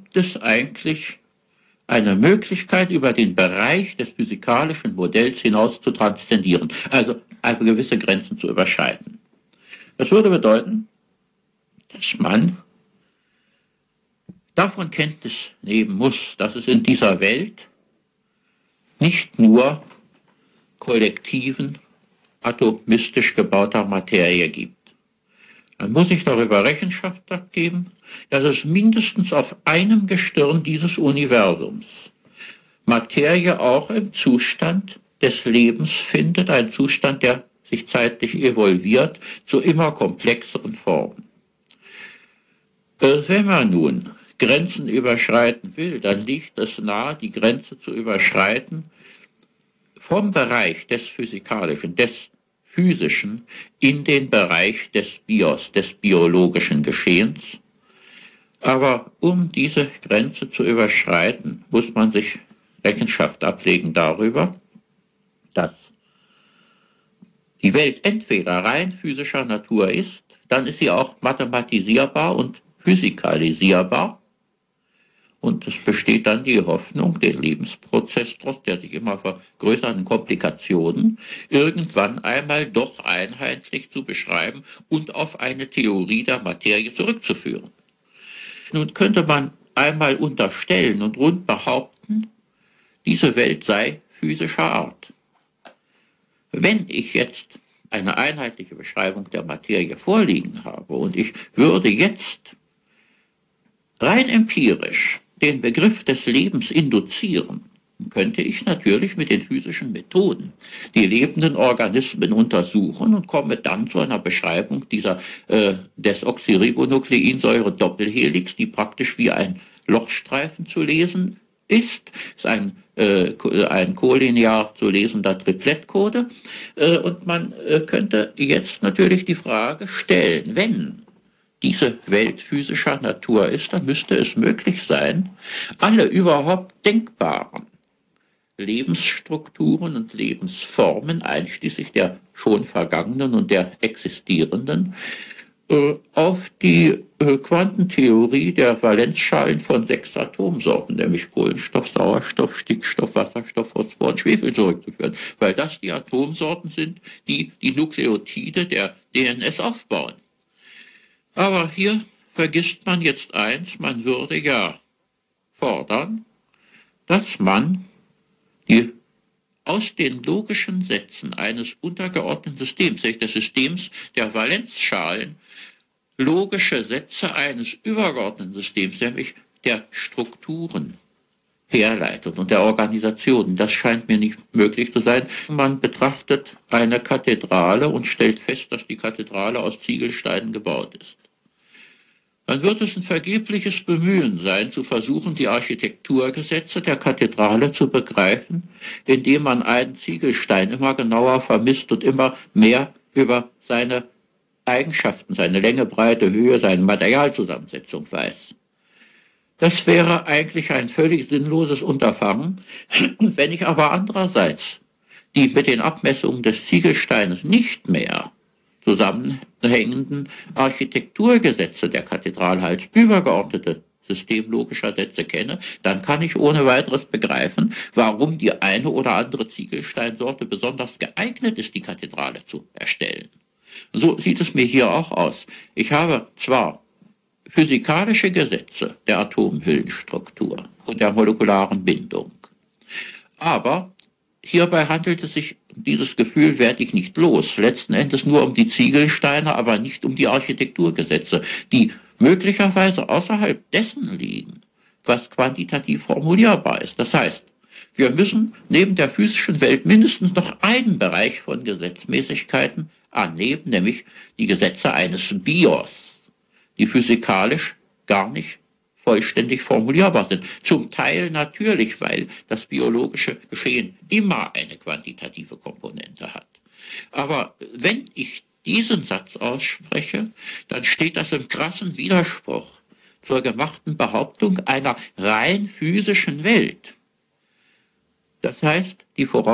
gibt es eigentlich eine Möglichkeit, über den Bereich des physikalischen Modells hinaus zu transzendieren, also gewisse Grenzen zu überschreiten. Das würde bedeuten, dass man davon Kenntnis nehmen muss, dass es in dieser Welt nicht nur kollektiven, atomistisch gebauter Materie gibt. Man muss sich darüber Rechenschaft abgeben, dass es mindestens auf einem Gestirn dieses Universums Materie auch im Zustand des Lebens findet, ein Zustand, der sich zeitlich evolviert zu immer komplexeren Formen. Wenn man nun Grenzen überschreiten will, dann liegt es nahe, die Grenze zu überschreiten vom Bereich des Physikalischen, des Physischen in den Bereich des Bios, des biologischen Geschehens. Aber um diese Grenze zu überschreiten, muss man sich Rechenschaft ablegen darüber, dass die Welt entweder rein physischer Natur ist, dann ist sie auch mathematisierbar und physikalisierbar. Und es besteht dann die Hoffnung, den Lebensprozess, trotz der sich immer vergrößernden Komplikationen, irgendwann einmal doch einheitlich zu beschreiben und auf eine Theorie der Materie zurückzuführen. Nun könnte man einmal unterstellen und rund behaupten, diese Welt sei physischer Art. Wenn ich jetzt eine einheitliche Beschreibung der Materie vorliegen habe und ich würde jetzt rein empirisch den Begriff des Lebens induzieren, könnte ich natürlich mit den physischen Methoden die lebenden Organismen untersuchen und komme dann zu einer Beschreibung dieser Desoxyribonukleinsäure-Doppelhelix, die praktisch wie ein Lochstreifen zu lesen ist ein kollinear zu lesender Triplettcode. Und man könnte jetzt natürlich die Frage stellen, wenn diese Welt physischer Natur ist, dann müsste es möglich sein, alle überhaupt denkbaren Lebensstrukturen und Lebensformen, einschließlich der schon vergangenen und der existierenden, auf die Quantentheorie der Valenzschalen von 6 Atomsorten, nämlich Kohlenstoff, Sauerstoff, Stickstoff, Wasserstoff, Phosphor und Schwefel zurückzuführen, weil das die Atomsorten sind, die die Nukleotide der DNS aufbauen. Aber hier vergisst man jetzt eins, man würde ja fordern, dass man aus den logischen Sätzen eines untergeordneten Systems, des Systems der Valenzschalen, logische Sätze eines übergeordneten Systems, nämlich der Strukturen, herleitet und der Organisationen. Das scheint mir nicht möglich zu sein. Man betrachtet eine Kathedrale und stellt fest, dass die Kathedrale aus Ziegelsteinen gebaut ist. Dann wird es ein vergebliches Bemühen sein, zu versuchen, die Architekturgesetze der Kathedrale zu begreifen, indem man einen Ziegelstein immer genauer vermisst und immer mehr über seine Eigenschaften, seine Länge, Breite, Höhe, seine Materialzusammensetzung weiß. Das wäre eigentlich ein völlig sinnloses Unterfangen. Wenn ich aber andererseits die mit den Abmessungen des Ziegelsteines nicht mehr zusammenhängenden Architekturgesetze der Kathedrale als übergeordnete System logischer Sätze kenne, dann kann ich ohne weiteres begreifen, warum die eine oder andere Ziegelsteinsorte besonders geeignet ist, die Kathedrale zu erstellen. So sieht es mir hier auch aus. Ich habe zwar physikalische Gesetze der Atomhüllenstruktur und der molekularen Bindung, aber hierbei handelt es sich, dieses Gefühl werde ich nicht los, letzten Endes nur um die Ziegelsteine, aber nicht um die Architekturgesetze, die möglicherweise außerhalb dessen liegen, was quantitativ formulierbar ist. Das heißt, wir müssen neben der physischen Welt mindestens noch einen Bereich von Gesetzmäßigkeiten annehmen, nämlich die Gesetze eines Bios, die physikalisch gar nicht vollständig formulierbar sind. Zum Teil natürlich, weil das biologische Geschehen immer eine quantitative Komponente hat. Aber wenn ich diesen Satz ausspreche, dann steht das im krassen Widerspruch zur gemachten Behauptung einer rein physischen Welt. Das heißt, die